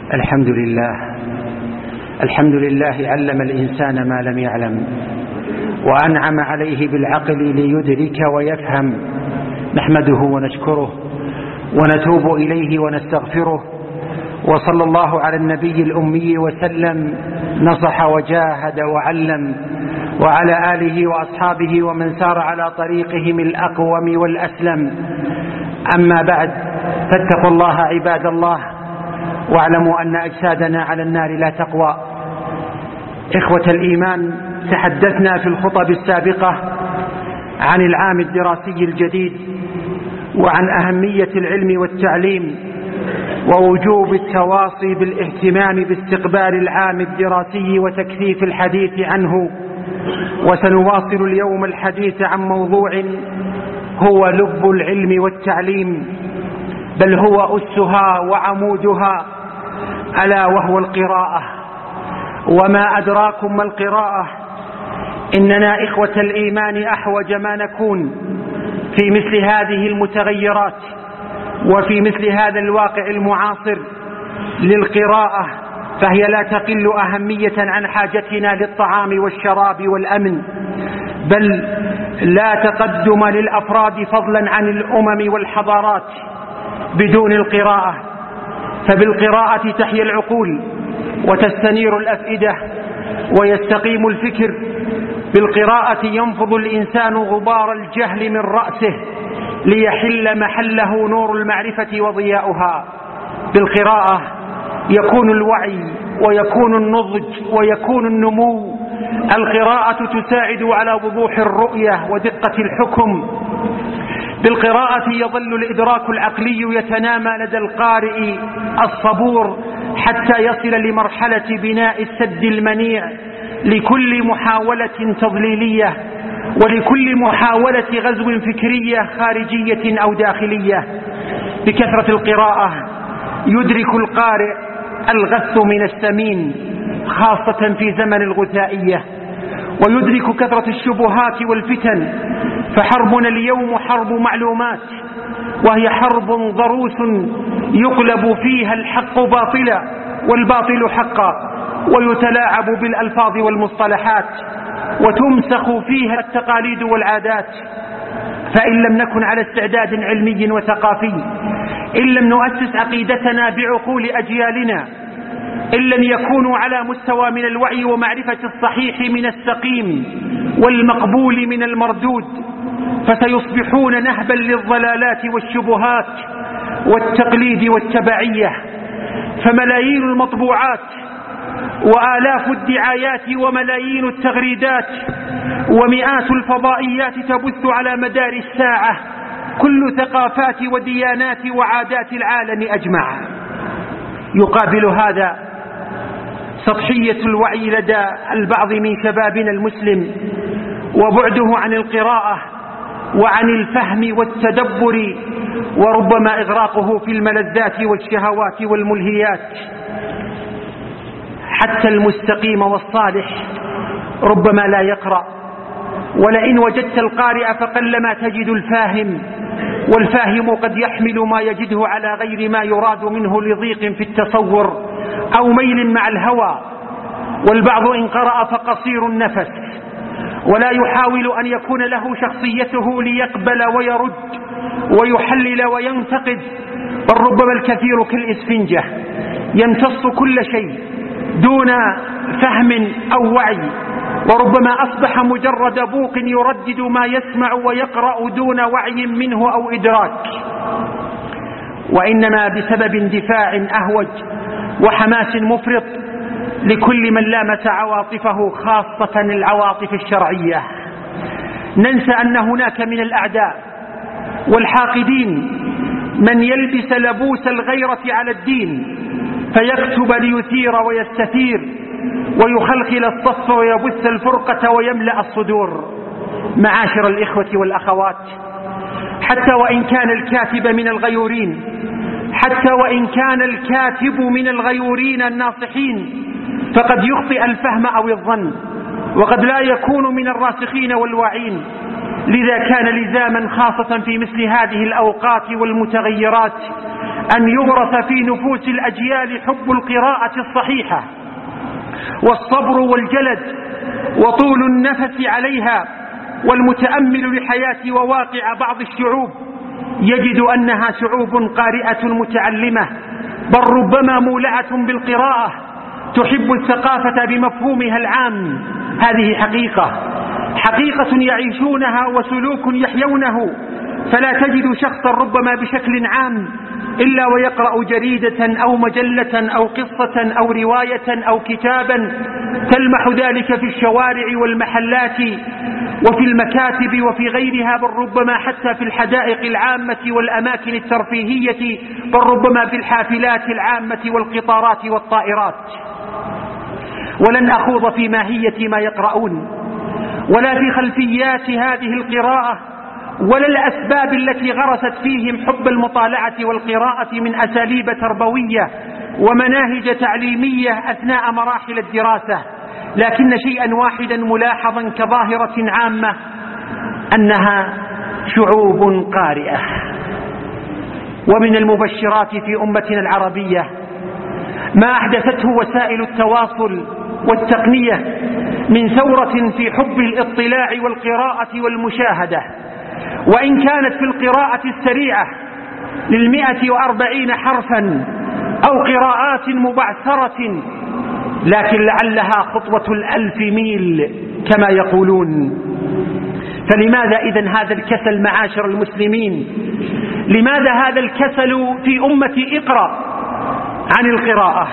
الحمد لله علم الإنسان ما لم يعلم، وأنعم عليه بالعقل ليدرك ويفهم. نحمده ونشكره ونتوب إليه ونستغفره، وصلى الله على النبي الأمي وسلم، نصح وجاهد وعلم، وعلى آله وأصحابه ومن سار على طريقهم الأقوم والأسلم. أما بعد، فاتقوا الله عباد الله، واعلموا أن أجسادنا على النار لا تقوى. إخوة الإيمان، تحدثنا في الخطب السابقة عن العام الدراسي الجديد، وعن أهمية العلم والتعليم، ووجوب التواصي بالاهتمام باستقبال العام الدراسي وتكثيف الحديث عنه. وسنواصل اليوم الحديث عن موضوع هو لب العلم والتعليم، بل هو أسها وعمودها، ألا وهو القراءة. وما أدراكم ما القراءة؟ إننا إخوة الإيمان أحوج ما نكون في مثل هذه المتغيرات وفي مثل هذا الواقع المعاصر للقراءة، فهي لا تقل أهمية عن حاجتنا للطعام والشراب والأمن، بل لا تقدم للأفراد فضلا عن الأمم والحضارات بدون القراءة. فبالقراءة تحيا العقول وتستنير الأفئدة ويستقيم الفكر. بالقراءة ينفض الإنسان غبار الجهل من رأسه ليحل محله نور المعرفة وضياؤها. بالقراءة يكون الوعي ويكون النضج ويكون النمو. القراءة تساعد على وضوح الرؤية ودقة الحكم. بالقراءة يظل الإدراك العقلي يتنامى لدى القارئ الصبور حتى يصل لمرحلة بناء السد المنيع لكل محاولة تضليلية ولكل محاولة غزو فكرية خارجية أو داخلية. بكثرة القراءة يدرك القارئ الغث من السمين، خاصة في زمن الغثائية، ويدرك كثرة الشبهات والفتن. فحربنا اليوم حرب معلومات، وهي حرب ضروس يقلب فيها الحق باطلا والباطل حقا، ويتلاعب بالألفاظ والمصطلحات، وتمسخ فيها التقاليد والعادات. فإن لم نكن على استعداد علمي وثقافي، إن لم نؤسس عقيدتنا بعقول أجيالنا، إن لم يكونوا على مستوى من الوعي ومعرفة الصحيح من السقيم والمقبول من المردود، فسيصبحون نهبا للضلالات والشبهات والتقليد والتبعية. فملايين المطبوعات وآلاف الدعايات وملايين التغريدات ومئات الفضائيات تبث على مدار الساعة كل ثقافات وديانات وعادات العالم أجمع. يقابل هذا سطحية الوعي لدى البعض من شبابنا المسلم، وبعده عن القراءة وعن الفهم والتدبر، وربما إغراقه في الملذات والشهوات والملهيات. حتى المستقيم والصالح ربما لا يقرأ، ولئن وجدت القارئ فقلما تجد الفاهم، والفاهم قد يحمل ما يجده على غير ما يراد منه لضيق في التصور أو ميل مع الهوى. والبعض إن قرأ فقصير النفس، ولا يحاول أن يكون له شخصيته ليقبل ويرد ويحلل وينتقد، بل ربما الكثير كالإسفنجة يمتص كل شيء دون فهم أو وعي، وربما أصبح مجرد بوق يردد ما يسمع ويقرأ دون وعي منه أو إدراك. وإنما بسبب اندفاع أهوج وحماس مفرط لكل من لامس عواطفه، خاصة العواطف الشرعية. ننسى أن هناك من الأعداء والحاقدين من يلبس لبوس الغيرة على الدين فيكتب ليثير ويستثير ويخلخل الصف ويبث الفرقة ويملأ الصدور. معاشر الإخوة والأخوات، حتى وإن كان الكاتب من الغيورين، حتى وإن كان الكاتب من الغيورين الناصحين، فقد يخطئ الفهم أو الظن، وقد لا يكون من الراسخين والواعين. لذا كان لزاما خاصة في مثل هذه الأوقات والمتغيرات أن يغرس في نفوس الأجيال حب القراءة الصحيحة والصبر والجلد وطول النفس عليها. والمتأمل لحياة وواقع بعض الشعوب يجد أنها شعوب قارئة متعلمة، بل ربما مولعة بالقراءة، تحب الثقافة بمفهومها العام. هذه حقيقة يعيشونها وسلوك يحيونه. فلا تجد شخصا ربما بشكل عام إلا ويقرأ جريدة أو مجلة أو قصة أو رواية أو كتابا تلمح ذلك في الشوارع والمحلات وفي المكاتب وفي غيرها، بل ربما حتى في الحدائق العامة والأماكن الترفيهية، بل ربما في الحافلات العامة والقطارات والطائرات. ولن أخوض في ماهية ما يقرؤون ولا في خلفيات هذه القراءة ولا الأسباب التي غرست فيهم حب المطالعة والقراءة من أساليب تربوية ومناهج تعليمية أثناء مراحل الدراسة، لكن شيئا واحدا ملاحظا كظاهرة عامة، أنها شعوب قارئة. ومن المبشرات في أمتنا العربية ما أحدثته وسائل التواصل والتقنية من ثورة في حب الاطلاع والقراءة والمشاهدة، وإن كانت في القراءة السريعة 140 حرفا أو قراءات مبعثرة، لكن لعلها خطوة 1000 ميل كما يقولون. فلماذا إذن هذا الكسل معاشر المسلمين؟ لماذا هذا الكسل في أمة اقرأ عن القراءة؟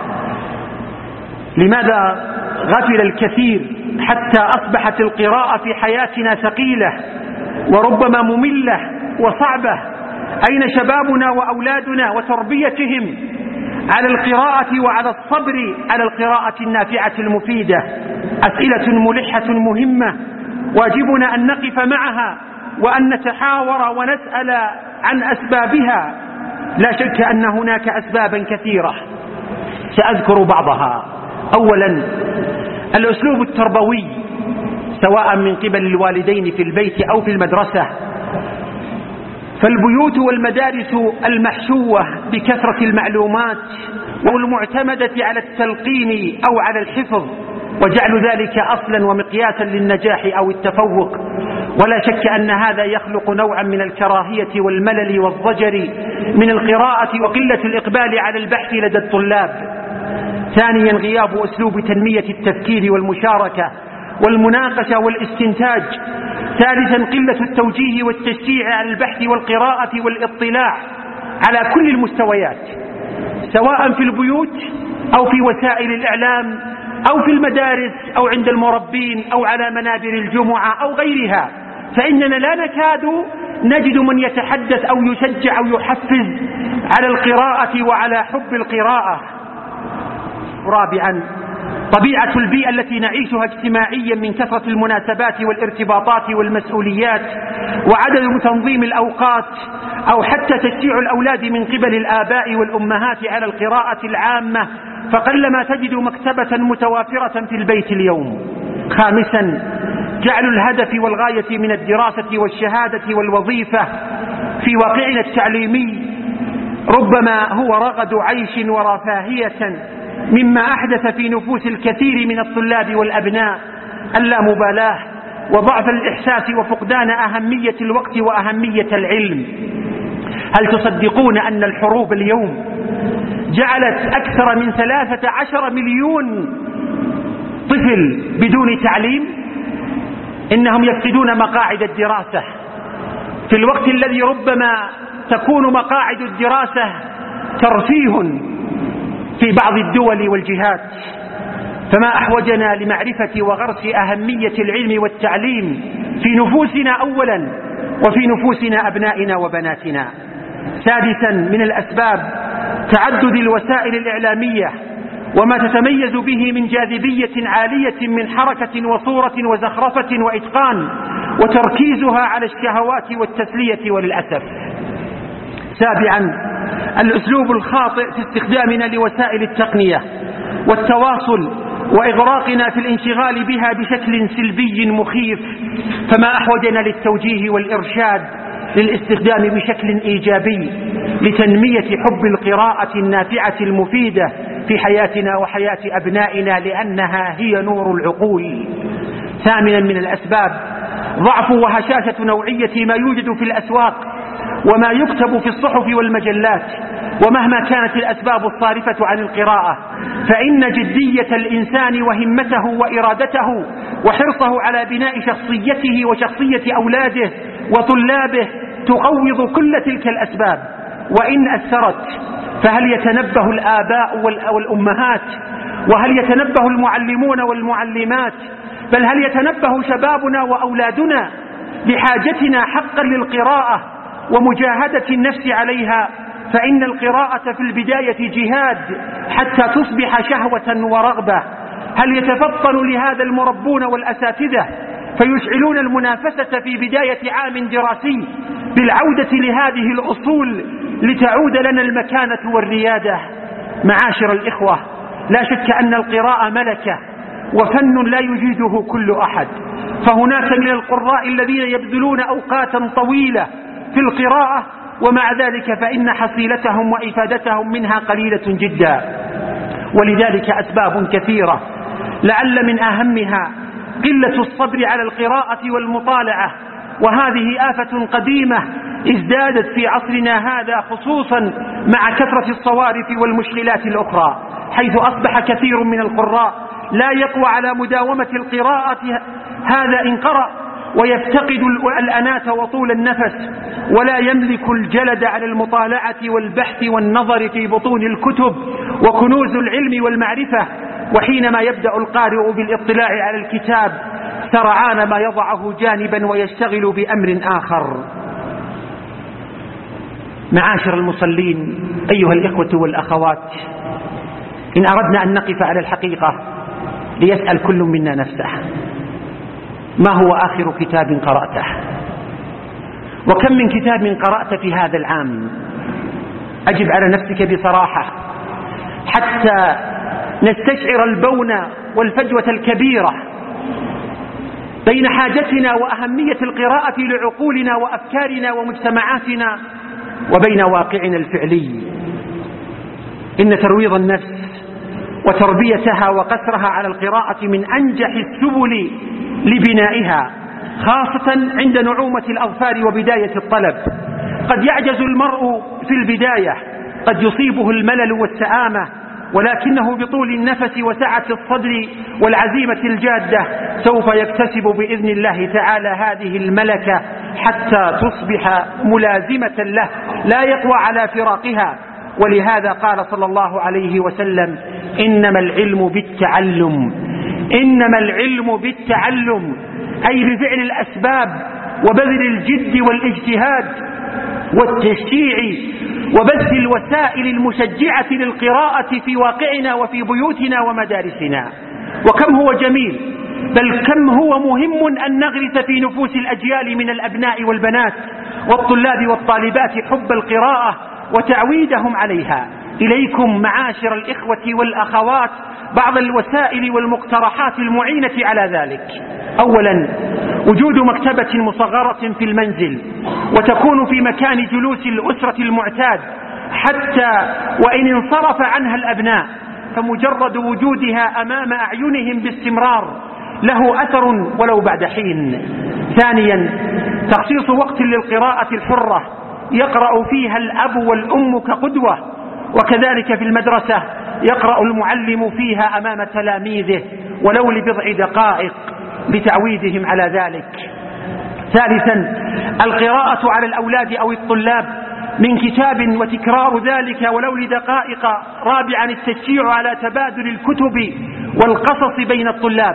لماذا غفل الكثير حتى أصبحت القراءة في حياتنا ثقيلة وربما مملة وصعبة؟ أين شبابنا وأولادنا وتربيتهم على القراءة وعلى الصبر على القراءة النافعة المفيدة؟ أسئلة ملحة مهمة واجبنا أن نقف معها وأن نتحاور ونسأل عن أسبابها. لا شك أن هناك أسبابا كثيرة، سأذكر بعضها. أولا، الأسلوب التربوي سواء من قبل الوالدين في البيت أو في المدرسة. فالبيوت والمدارس المحشوة بكثرة المعلومات والمعتمدة على التلقين أو على الحفظ، وجعل ذلك أصلا ومقياسا للنجاح أو التفوق، ولا شك أن هذا يخلق نوعا من الكراهية والملل والضجر من القراءة وقلة الإقبال على البحث لدى الطلاب. ثانيا، غياب أسلوب تنمية التفكير والمشاركة والمناقشة والاستنتاج. ثالثا، قلة التوجيه والتشجيع على البحث والقراءة والاطلاع على كل المستويات، سواء في البيوت أو في وسائل الإعلام أو في المدارس أو عند المربين أو على منابر الجمعة أو غيرها، فإننا لا نكاد نجد من يتحدث أو يشجع أو يحفز على القراءة وعلى حب القراءة. رابعا، طبيعة البيئة التي نعيشها اجتماعيا من كثرة المناسبات والارتباطات والمسؤوليات وعدم تنظيم الأوقات أو حتى تشجيع الأولاد من قبل الآباء والأمهات على القراءة العامة، فقلما تجد مكتبة متوافرة في البيت اليوم. خامسا، جعل الهدف والغاية من الدراسة والشهادة والوظيفة في واقعنا التعليمي ربما هو رغد عيش ورفاهية، مما أحدث في نفوس الكثير من الطلاب والأبناء اللامبالاة وضعف الإحساس وفقدان أهمية الوقت وأهمية العلم. هل تصدقون أن الحروب اليوم جعلت أكثر من 13 مليون طفل بدون تعليم؟ إنهم يفقدون مقاعد الدراسة في الوقت الذي ربما تكون مقاعد الدراسة ترفيه في بعض الدول والجهات. فما أحوجنا لمعرفة وغرس أهمية العلم والتعليم في نفوسنا أولا وفي نفوسنا أبنائنا وبناتنا. سادسا، من الأسباب تعدد الوسائل الإعلامية وما تتميز به من جاذبية عالية من حركة وصورة وزخرفة وإتقان، وتركيزها على الشهوات والتسلية وللأسف. سابعا، الأسلوب الخاطئ في استخدامنا لوسائل التقنية والتواصل وإغراقنا في الانشغال بها بشكل سلبي مخيف. فما أحوجنا للتوجيه والإرشاد للاستخدام بشكل إيجابي لتنمية حب القراءة النافعة المفيدة في حياتنا وحياة أبنائنا، لأنها هي نور العقول. ثامنا من الأسباب ضعف وهشاشة نوعية ما يوجد في الأسواق وما يكتب في الصحف والمجلات. ومهما كانت الأسباب الصارفة عن القراءة، فإن جدية الإنسان وهمته وإرادته وحرصه على بناء شخصيته وشخصية أولاده وطلابه تقوض كل تلك الأسباب. وإن أثرت فهل يتنبه الآباء والأمهات، وهل يتنبه المعلمون والمعلمات، بل هل يتنبه شبابنا وأولادنا لحاجتنا حقا للقراءة ومجاهدة النفس عليها؟ فإن القراءة في البداية جهاد حتى تصبح شهوة ورغبة. هل يتفطن لهذا المربون والأساتذة فيشعلون المنافسة في بداية عام دراسي بالعودة لهذه الأصول لتعود لنا المكانة والريادة؟ معاشر الإخوة، لا شك أن القراءة ملكة وفن لا يجيده كل أحد، فهناك من القراء الذين يبذلون أوقاتا طويلة في القراءة، ومع ذلك فإن حصيلتهم وإفادتهم منها قليلة جدا. ولذلك أسباب كثيرة، لعل من أهمها قلة الصبر على القراءة والمطالعة، وهذه آفة قديمة ازدادت في عصرنا هذا، خصوصا مع كثرة الصوارف والمشغلات الأخرى، حيث أصبح كثير من القراء لا يقوى على مداومة القراءة، هذا إن قرأ، ويفتقد الأناة وطول النفس، ولا يملك الجلد على المطالعة والبحث والنظر في بطون الكتب وكنوز العلم والمعرفة. وحينما يبدأ القارئ بالاطلاع على الكتاب سرعان ما يضعه جانبا ويشتغل بأمر آخر. معاشر المصلين، أيها الإخوة والأخوات، إن أردنا أن نقف على الحقيقة ليسأل كل منا نفسه: ما هو آخر كتاب قرأته؟ وكم من كتاب قرأت في هذا العام؟ أجب على نفسك بصراحة حتى نستشعر البون والفجوة الكبيرة بين حاجتنا وأهمية القراءة لعقولنا وأفكارنا ومجتمعاتنا وبين واقعنا الفعلي. إن ترويض النفس وتربيتها وقسرها على القراءة من أنجح السبل لبنائها، خاصة عند نعومة الأظفار وبداية الطلب. قد يعجز المرء في البداية، قد يصيبه الملل والسآمة، ولكنه بطول النفس وسعة الصدر والعزيمة الجادة سوف يكتسب بإذن الله تعالى هذه الملكة حتى تصبح ملازمة له لا يقوى على فراقها. ولهذا قال صلى الله عليه وسلم: إنما العلم بالتعلم، إنما العلم بالتعلم، أي بفعل الأسباب وبذل الجد والاجتهاد والتشجيع وبث الوسائل المشجعة للقراءة في واقعنا وفي بيوتنا ومدارسنا. وكم هو جميل، بل كم هو مهم أن نغرس في نفوس الأجيال من الأبناء والبنات والطلاب والطالبات حب القراءة وتعويدهم عليها. إليكم معاشر الإخوة والأخوات بعض الوسائل والمقترحات المعينة على ذلك. أولا، وجود مكتبة مصغرة في المنزل، وتكون في مكان جلوس الأسرة المعتاد، حتى وإن انصرف عنها الأبناء فمجرد وجودها أمام أعينهم باستمرار له أثر ولو بعد حين. ثانيا، تخصيص وقت للقراءة الحرة يقرأ فيها الأب والأم كقدوة، وكذلك في المدرسة يقرأ المعلم فيها أمام تلاميذه ولو لبضع دقائق لتعويدهم على ذلك. ثالثا، القراءة على الأولاد أو الطلاب من كتاب وتكرار ذلك ولو لدقائق. رابعا، التشجيع على تبادل الكتب والقصص بين الطلاب،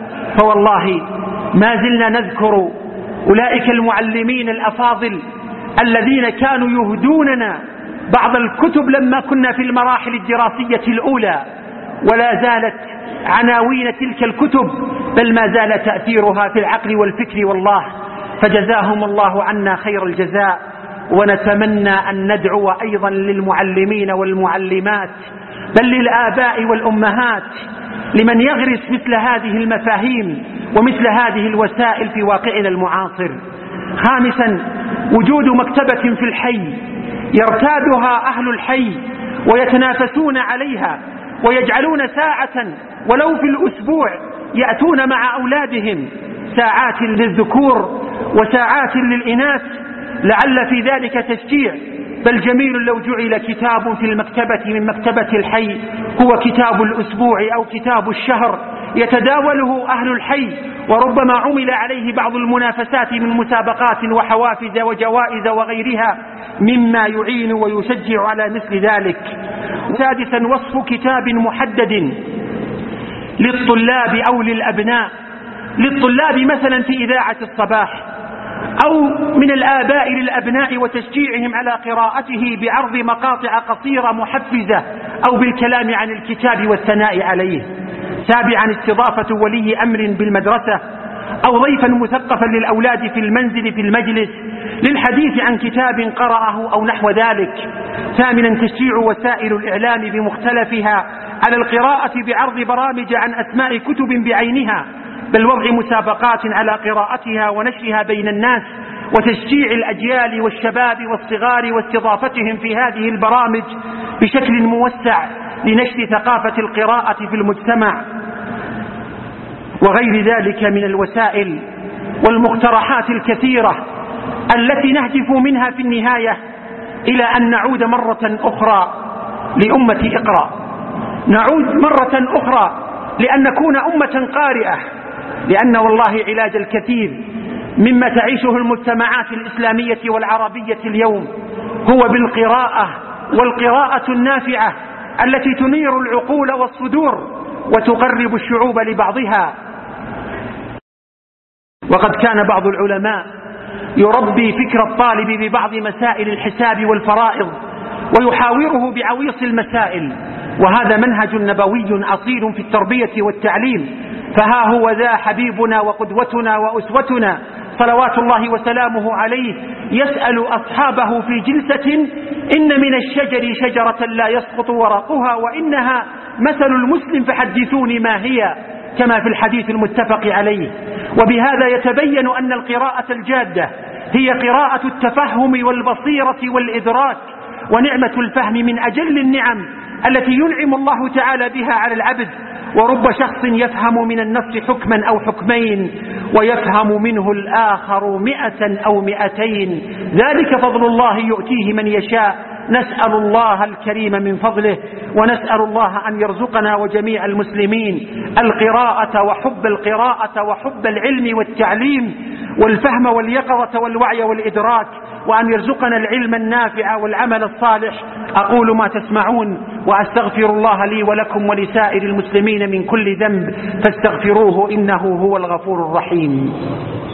فوالله ما زلنا نذكر أولئك المعلمين الأفاضل الذين كانوا يهدوننا بعض الكتب لما كنا في المراحل الدراسية الأولى، ولا زالت عناوين تلك الكتب بل ما زال تأثيرها في العقل والفكر والله، فجزاهم الله عنا خير الجزاء. ونتمنى أن ندعو أيضا للمعلمين والمعلمات بل للآباء والأمهات لمن يغرس مثل هذه المفاهيم ومثل هذه الوسائل في واقعنا المعاصر. خامسا، وجود مكتبة في الحي يرتادها أهل الحي ويتنافسون عليها، ويجعلون ساعة ولو في الأسبوع يأتون مع أولادهم، ساعات للذكور وساعات للإناث، لعل في ذلك تشجيع. بل جميل لو جعل كتاب في المكتبة من مكتبة الحي هو كتاب الأسبوع أو كتاب الشهر يتداوله أهل الحي، وربما عمل عليه بعض المنافسات من مسابقات وحوافز وجوائز وغيرها مما يعين ويشجع على مثل ذلك. سادسا، وصف كتاب محدد للطلاب أو للأبناء، للطلاب مثلا في إذاعة الصباح، أو من الآباء للأبناء وتشجيعهم على قراءته بعرض مقاطع قصيرة محفزة أو بالكلام عن الكتاب والثناء عليه. سابعا، استضافة ولي أمر بالمدرسة أو ضيفا مثقفا للأولاد في المنزل في المجلس للحديث عن كتاب قرأه أو نحو ذلك. ثامنا، تشجيع وسائل الإعلام بمختلفها على القراءة بعرض برامج عن أسماء كتب بعينها، بل وضع مسابقات على قراءتها ونشرها بين الناس، وتشجيع الأجيال والشباب والصغار واستضافتهم في هذه البرامج بشكل موسع لنشر ثقافة القراءة في المجتمع، وغير ذلك من الوسائل والمقترحات الكثيرة التي نهدف منها في النهاية إلى أن نعود مرة أخرى لأمة اقرأ، نعود مرة أخرى لأن نكون أمة قارئة، لأن والله علاج الكثير مما تعيشه المجتمعات الإسلامية والعربية اليوم هو بالقراءة، والقراءة النافعة التي تنير العقول والصدور وتقرب الشعوب لبعضها. وقد كان بعض العلماء يربي فكر الطالب ببعض مسائل الحساب والفرائض ويحاوره بعويص المسائل، وهذا منهج نبوي أصيل في التربية والتعليم. فها هو ذا حبيبنا وقدوتنا وأسوتنا صلوات الله وسلامه عليه يسأل أصحابه في جلسة: إن من الشجر شجرة لا يسقط ورقها وإنها مثل المسلم فحدثوني ما هي، كما في الحديث المتفق عليه. وبهذا يتبين أن القراءة الجادة هي قراءة التفهم والبصيرة والإدراك، ونعمة الفهم من أجل النعم التي ينعم الله تعالى بها على العبد. ورب شخص يفهم من النص حكما أو حكمين ويفهم منه الآخر 100 أو 200، ذلك فضل الله يؤتيه من يشاء. نسأل الله الكريم من فضله، ونسأل الله أن يرزقنا وجميع المسلمين القراءة وحب القراءة وحب العلم والتعليم والفهم واليقظة والوعي والإدراك، وأن يرزقنا العلم النافع والعمل الصالح. أقول ما تسمعون وأستغفر الله لي ولكم ولسائر المسلمين من كل ذنب فاستغفروه إنه هو الغفور الرحيم.